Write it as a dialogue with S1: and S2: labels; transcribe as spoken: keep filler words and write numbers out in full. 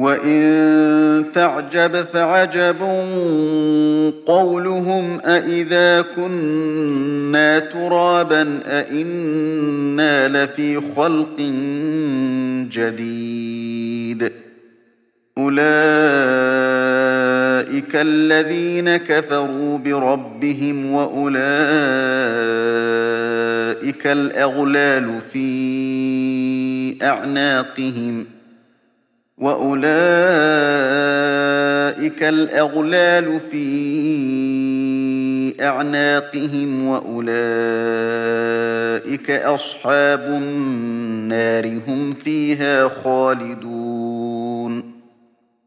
S1: وَإِن تَعْجَبْ فَعَجَبٌ قَوْلُهُمْ أَإِذَا كُنَّا تُرَابًا أَإِنَّا لَفِي خَلْقٍ جَدِيدٍ ۚ أُولَٰئِكَ الَّذِينَ كَفَرُوا بِرَبِّهِمْ ۖ وَأُولَٰئِكَ الْأَغْلَالُ فِي أَعْنَاقِهِمْ وَأُولَٰئِكَ الْأَغْلَالُ فِي أَعْنَاقِهِمْ وَأُولَٰئِكَ أَصْحَابُ النَّارِ ۖ هُمْ فِيهَا خَالِدُونَ